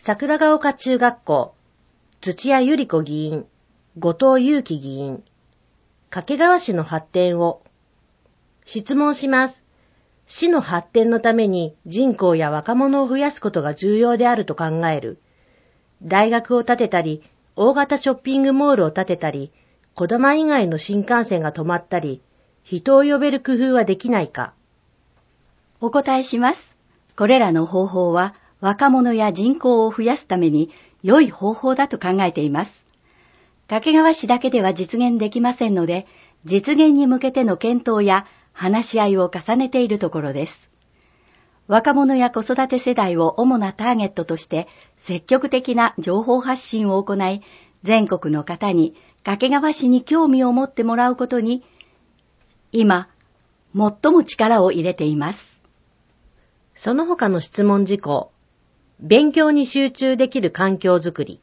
桜ヶ丘中学校、土屋百合子議員、後藤祐樹議員、掛川市の発展を。質問します。市の発展のために人口や若者を増やすことが重要であると考える。大学を建てたり、大型ショッピングモールを建てたり、こだま以外の新幹線が止まったり、人を呼べる工夫はできないか。 お答えします。これらの方法は若者や人口を増やすために良い方法だと考えています。掛川市だけでは実現できませんので、実現に向けての検討や話し合いを重ねているところです。若者や子育て世代を主なターゲットとして積極的な情報発信を行い、全国の方に掛川市に興味を持ってもらうことに、今、最も力を入れています。 その他の質問事項。勉強に集中できる環境づくり。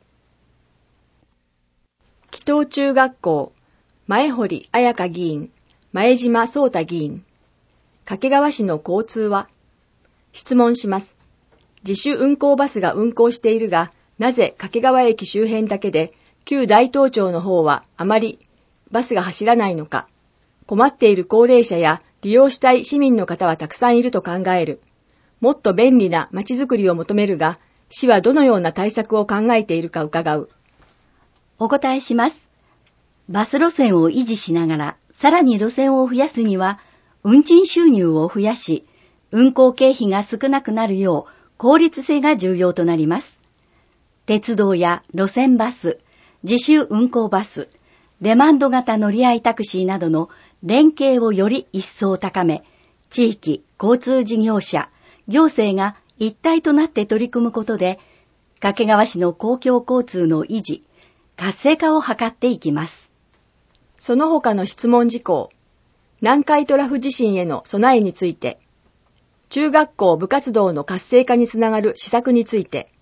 紀東中学校、前堀彩香議員、前島壮太議員。掛川市の交通は？質問します。自主運行バスが運行しているが、なぜ掛川駅周辺だけで、旧大東町の方はあまりバスが走らないのか。困っている高齢者や利用したい市民の方はたくさんいると考える。もっと便利な街づくりを求めるが、市はどのような対策を考えているか伺う。 お答えします。バス路線を維持しながら、さらに路線を増やすには、運賃収入を増やし、運行経費が少なくなるよう、効率性が重要となります。鉄道や路線バス、自主運行バス、デマンド型乗り合いタクシーなどの連携をより一層高め、地域、交通事業者、行政が一体となって取り組むことで、掛川市の公共交通の維持、活性化を図っていきます。 その他の質問事項。南海トラフ地震への備えについて。中学校部活動の活性化につながる施策について。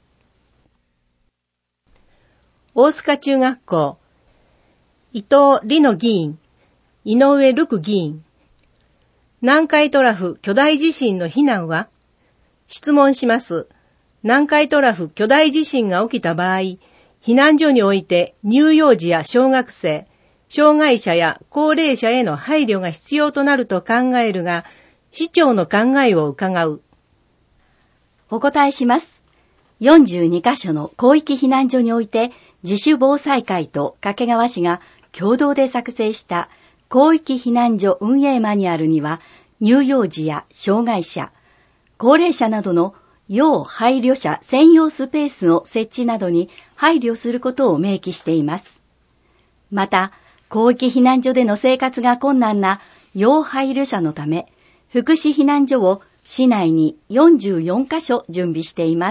大須賀中学校、伊藤里乃議員、井上陸議員。南海トラフ巨大地震の避難は？質問します。南海トラフ巨大地震が起きた場合、避難所において乳幼児や小学生、障害者や高齢者への配慮が必要となると考えるが、市長の考えを伺う。 お答えします。42カ所の広域避難所において、自主防災会と掛川市が共同で作成した広域避難所運営マニュアルには、乳幼児や障害者、高齢者などの要配慮者専用スペースの設置などに配慮することを明記しています。また、広域避難所での生活が困難な要配慮者のため、福祉避難所を市内に44カ所準備しています。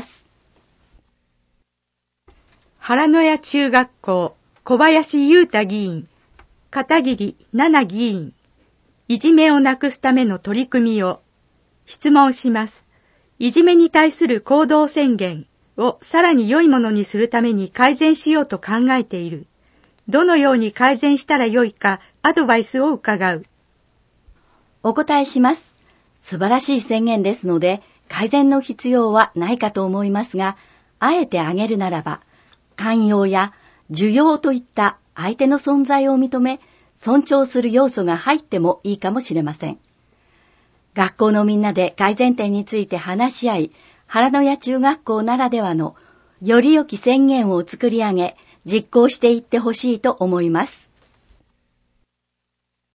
原野谷中学校、小林優太議員、片桐奈々議員、いじめをなくすための取り組みを。質問します。いじめに対する行動宣言をさらに良いものにするために改善しようと考えている。どのように改善したら良いかアドバイスを伺う。 お答えします。素晴らしい宣言ですので、改善の必要はないかと思いますが、あえて挙げるならば、寛容や需要といった相手の存在を認め、尊重する要素が入ってもいいかもしれません。学校のみんなで改善点について話し合い、原野谷中学校ならではのより良き宣言を作り上げ、実行していってほしいと思います。